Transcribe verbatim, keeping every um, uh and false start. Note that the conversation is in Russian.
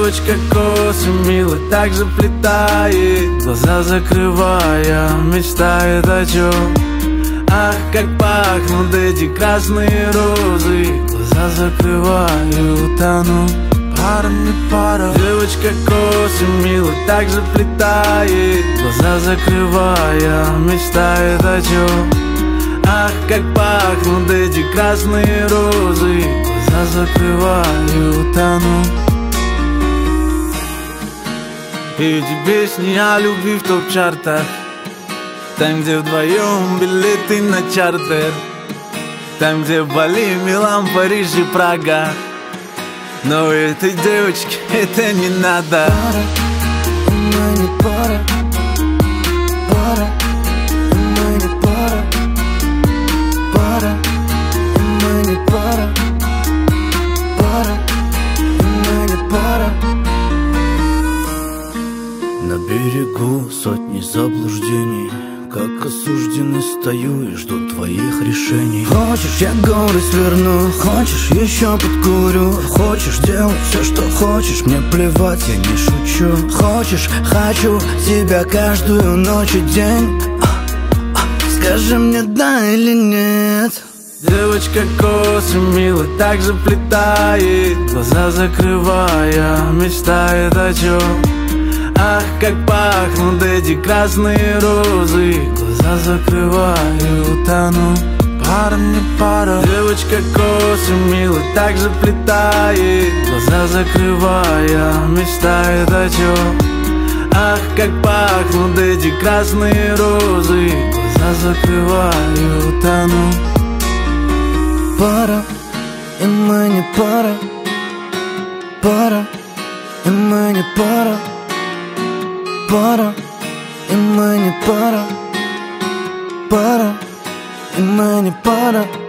Девочка косы мило так заплетает, глаза закрывая, мечтает о чем. Ах, как пахнут эти красные розы, глаза закрываю, тону. Пара не пара. Девочка косы мило так заплетает, глаза закрывая, мечтает о чем. Ах, как пахнут эти красные розы, глаза закрываю, тону. Эти песни о любви в топ-чартах, там, где вдвоем билеты на чартер, там, где Бали, Милан, Париж и Прага. Но этой девочке это не надо. Пара, мы не пара. Пара, мы не пара. Пара, мы не пара. Пара, мы не пара. На берегу сотни заблуждений, как осужденный стою и жду твоих решений. Хочешь, я горы сверну, хочешь, еще подкурю. Хочешь, делай все, что хочешь, мне плевать, я не шучу. Хочешь, хочу тебя каждую ночь и день. а, а, Скажи мне да или нет. Девочка косы мило так заплетает, глаза закрывая, мечтает о чем. Ах, как пахнут эти красные розы, глаза закрываю, тону. Пара не пара. Девочка косы мило так заплетает, глаза закрывая, мечтает о чем. Ах, как пахнут эти красные розы, глаза закрываю, тону. Пара, и мы не пара. Пара, и мы не пара. Пара, и мы не пара. Пара, и мы не пара.